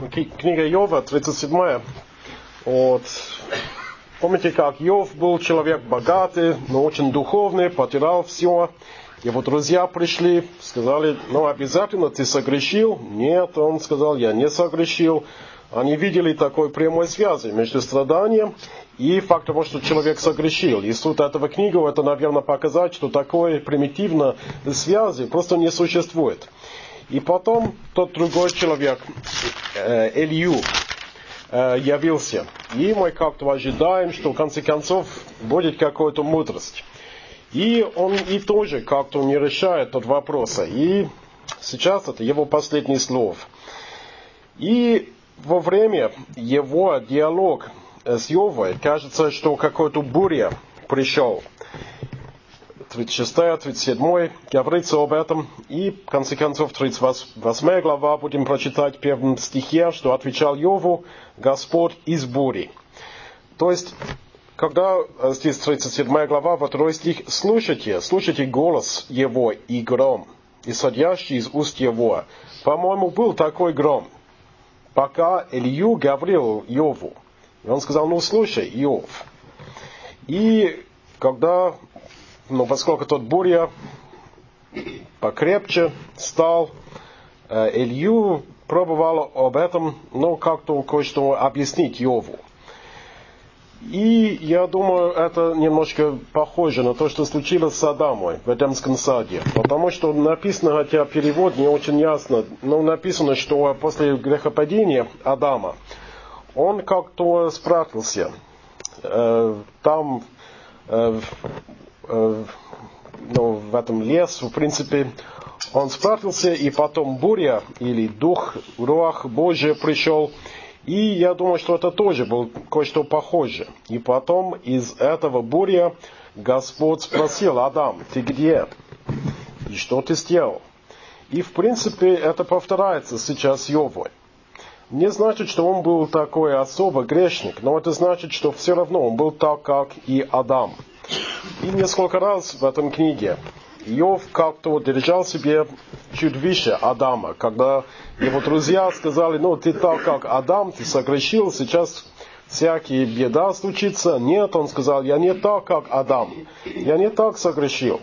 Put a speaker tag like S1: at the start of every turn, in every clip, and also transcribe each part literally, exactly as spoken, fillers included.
S1: Книга Иова, тридцать седьмая. Вот. Помните, как Иов был человек богатый, но очень духовный, потерял все. Его друзья пришли, сказали, ну обязательно ты согрешил? Нет, он сказал, я не согрешил. Они видели такой прямой связи между страданием и фактом, что человек согрешил. И суть этого книги, это, наверное, показать, что такой примитивной связи просто не существует. И потом тот другой человек, э, Илью, э, явился. И мы как-то ожидаем, что в конце концов будет какая-то мудрость. И он и тоже как-то не решает тот вопрос. И сейчас это его последний слов. И во время его диалога с Иовой кажется, что какой-то буря пришел. тридцать шестая, тридцать седьмая говорится об этом. И в конце концов тридцать восьмая глава будем прочитать в первом стихе, что отвечал Иову Господь из бури. То есть, когда здесь тридцать седьмая глава, во второй стих, слушайте, слушайте голос его и гром, исходящий из уст его. По-моему, был такой гром, пока Илью говорил Иову. И он сказал, ну слушай, Иов. И когда, ну поскольку тот буря покрепче стал, Илью пробовал об этом, ну как-то кое-что объяснить Иову. И я думаю, это немножко похоже на то, что случилось с Адамом в Эдемском саде. Потому что написано, хотя перевод не очень ясно, но написано, что после грехопадения Адама он как-то спрятался. Э, там, э, э, ну, в этом лесу, в принципе, он спрятался, и потом буря, или дух, руах Божий пришел. И я думаю, что это тоже было кое-что похоже. И потом из этого буря Господь спросил, Адам, ты где? И что ты сделал? И в принципе это повторяется сейчас с Иовой. Не значит, что он был такой особо грешник, но это значит, что все равно он был так, как и Адам. И несколько раз в этом книге Иов как-то держал себе чуть выше Адама, когда его друзья сказали, ну ты так как Адам, ты согрешил, сейчас всякие беда случится. Нет, он сказал, я не так как Адам, я не так согрешил.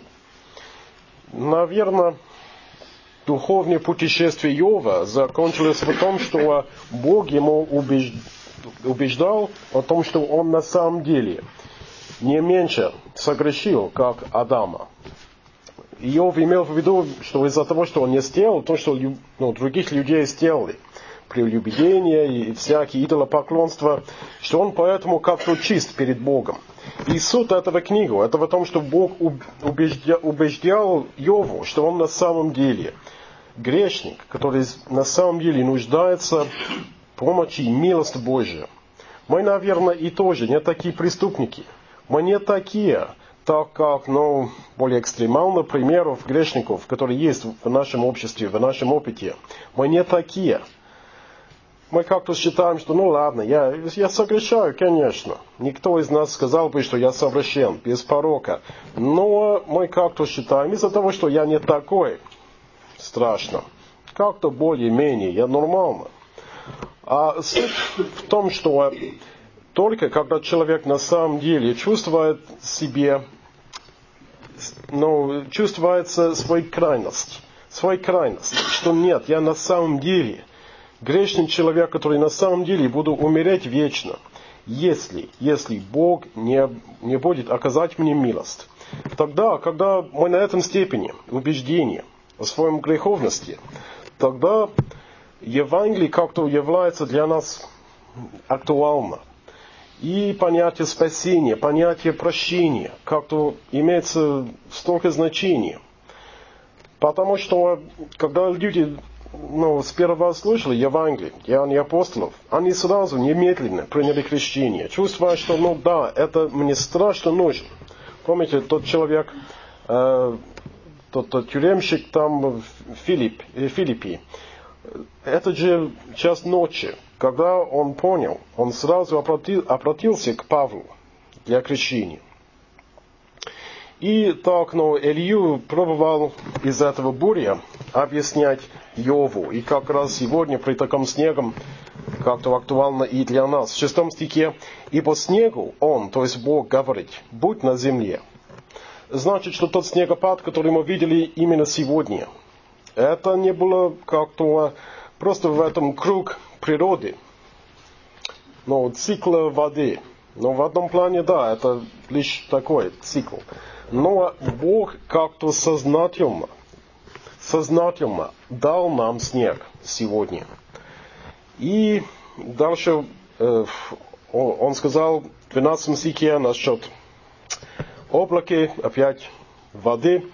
S1: Наверное, духовное путешествие Иова закончилось в том, что Бог ему убеждал о том, что он на самом деле не меньше согрешил, как Адама. Иов имел в виду, что из-за того, что он не сделал, то, что ну, других людей сделали, прелюбодение и всякие идолопоклонства, что он поэтому как-то чист перед Богом. И суть этого книги, это в том, что Бог убеждал, убеждал Иову, что он на самом деле грешник, который на самом деле нуждается в помощи и милости Божьей. Мы, наверное, и тоже не такие преступники. Мы не такие, так как, ну, более экстремальных примеров грешников, которые есть в нашем обществе, в нашем опыте. Мы не такие. Мы как-то считаем, что, ну ладно, я, я согрешаю, конечно. Никто из нас сказал бы, что я совершен, без порока. Но мы как-то считаем, из-за того, что я не такой, страшно. Как-то более-менее, я нормально. А суть в том, что только когда человек на самом деле чувствует себе, ну, чувствуется свою крайность, свою крайность, что нет, я на самом деле грешный человек, который на самом деле буду умереть вечно, если, если Бог не, не будет оказать мне милость. Тогда, когда мы на этом степени убеждения о своем греховности, тогда Евангелие как-то является для нас актуально. И понятие спасения, понятие прощения как-то имеется столько значения. Потому что, когда люди ну, сперва слышали Евангелие, Деяния апостолов, они сразу немедленно приняли крещение, чувствуя, что, ну да, это мне страшно нужно. Помните, тот человек, э, тот, тот тюремщик там в Филипп, э, Филиппе, это же час ночи. Когда он понял, он сразу обратил, обратился к Павлу для крещения. И так, но Илью пробовал из этого буря объяснять Йову. И как раз сегодня при таком снегом как-то актуально и для нас. В шестом стихе: «И по снегу он, то есть Бог, говорит, будь на земле». Значит, что тот снегопад, который мы видели именно сегодня, это не было как-то просто в этом круг природы, но цикла воды. Но в одном плане, да, это лишь такой цикл. Но Бог как-то сознательно, сознательно дал нам снег сегодня. И дальше э, он сказал в двенадцатом стихе насчет облака, опять воды.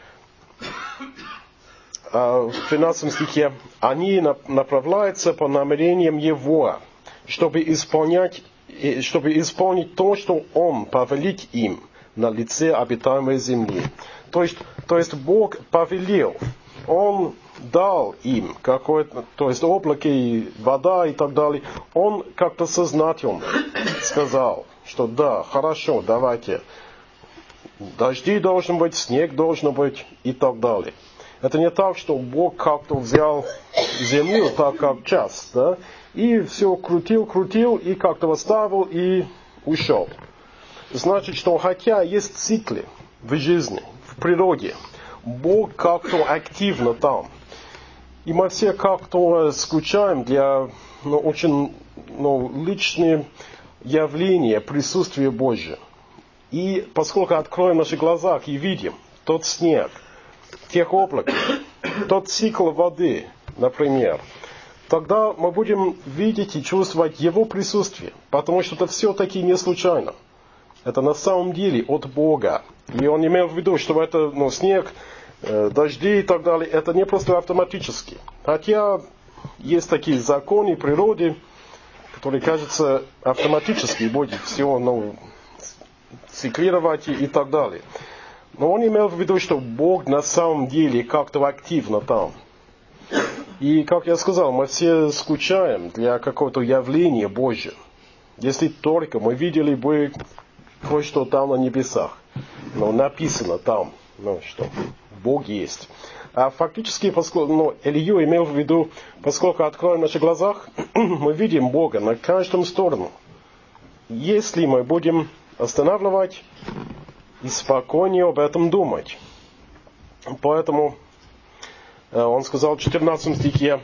S1: А в тринадцатом стихе: «Они направляются по намерениям Его, чтобы исполнять, чтобы исполнить то, что Он повелит им на лице обитаемой земли». То есть, то есть Бог повелел, Он дал им какое-то, то есть облако и вода и так далее. Он как-то сознательно сказал, что да, хорошо, давайте, дожди должны быть, снег должен быть и так далее. Это не так, что Бог как-то взял землю, так как час, да, и все крутил, крутил, и как-то оставил, и ушел. Значит, что хотя есть циклы в жизни, в природе, Бог как-то активно там. И мы все как-то скучаем для ну, очень ну, личные явления присутствия Божьего. И поскольку откроем наши глаза и видим тот снег, тех облак, тот цикл воды, например, тогда мы будем видеть и чувствовать Его присутствие, потому что это все-таки не случайно. Это на самом деле от Бога. И Он имел в виду, что это ну, снег, э, дожди и так далее, это не просто автоматически. Хотя есть такие законы природы, которые, кажется, автоматически будет все ну, циклировать и, и так далее. Но он имел в виду, что Бог на самом деле как-то активно там. И, как я сказал, мы все скучаем для какого-то явления Божьего. Если только мы видели бы кое-что там на небесах. Но написано там, ну, что Бог есть. А фактически, поскольку ну, Илью имел в виду, поскольку откроем наши глаза, мы видим Бога на каждом сторону. Если мы будем останавливать и спокойнее об этом думать. Поэтому он сказал в четырнадцатом стихе: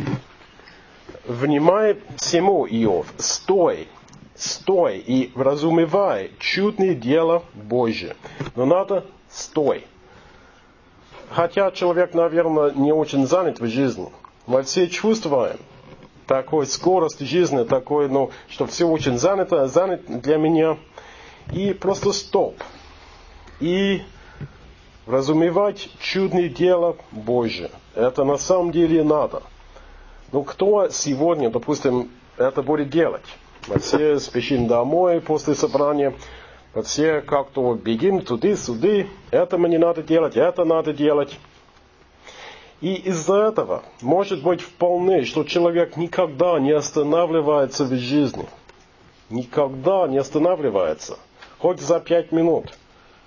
S1: «Внимай всему, Иов, стой, стой и вразумевай чудное дело Божье». Но надо стой. Хотя человек, наверное, не очень занят в жизни. Мы все чувствуем такой скорость жизни, такой, ну, что все очень занято, занято для меня. И просто стоп. И разумевать чудное дело Божье. Это на самом деле надо. Но кто сегодня, допустим, это будет делать? Мы все спешим домой после собрания. Мы все как-то бегим туда-сюда. Это мне надо делать, это надо делать. И из-за этого может быть вполне, что человек никогда не останавливается в жизни. Никогда не останавливается. Хоть за пять минут.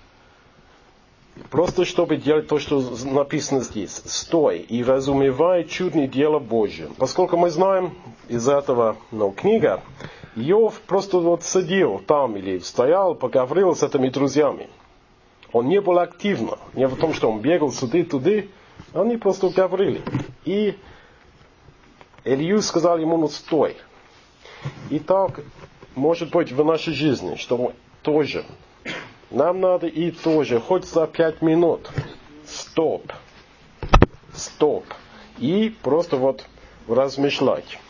S1: Просто чтобы делать то, что написано здесь. Стой и разумевай чудное дело Божье. Поскольку мы знаем из этого ну, книга, Иов просто вот сидел там или стоял, поговорил с этими друзьями. Он не был активно. Не в том, что он бегал сюда-туда. Они просто говорили. И Илью сказал ему: ну стой. И так может быть в нашей жизни, что тоже. Нам надо и тоже, хоть за пять минут. Стоп. Стоп. И просто вот размышлять.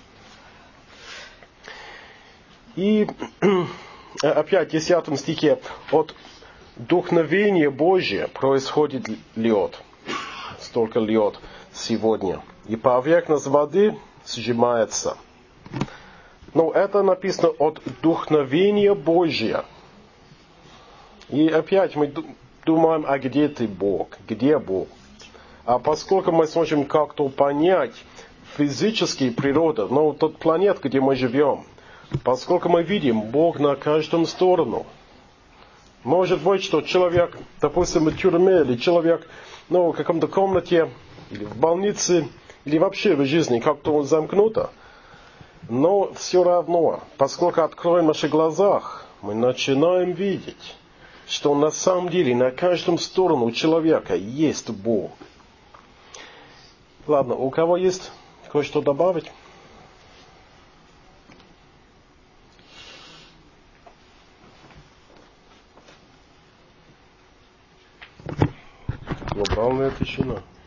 S1: И опять в десятом стихе: от вдохновения Божия происходит лед. Столько лед сегодня. И поверхность воды сжимается. Но это написано от вдохновения Божия. И опять мы думаем, а где ты, Бог? Где Бог? А поскольку мы сможем как-то понять физически природу, ну, тот планет, где мы живем, поскольку мы видим Бог на каждом сторону, может быть, что человек, допустим, в тюрьме, или человек, ну, в каком-то комнате, или в больнице, или вообще в жизни как-то замкнуто. Но все равно, поскольку откроем наши глаза, мы начинаем видеть, что на самом деле на каждом сторону у человека есть Бог. Ладно, у кого есть кое-что добавить? Глобальная тишина.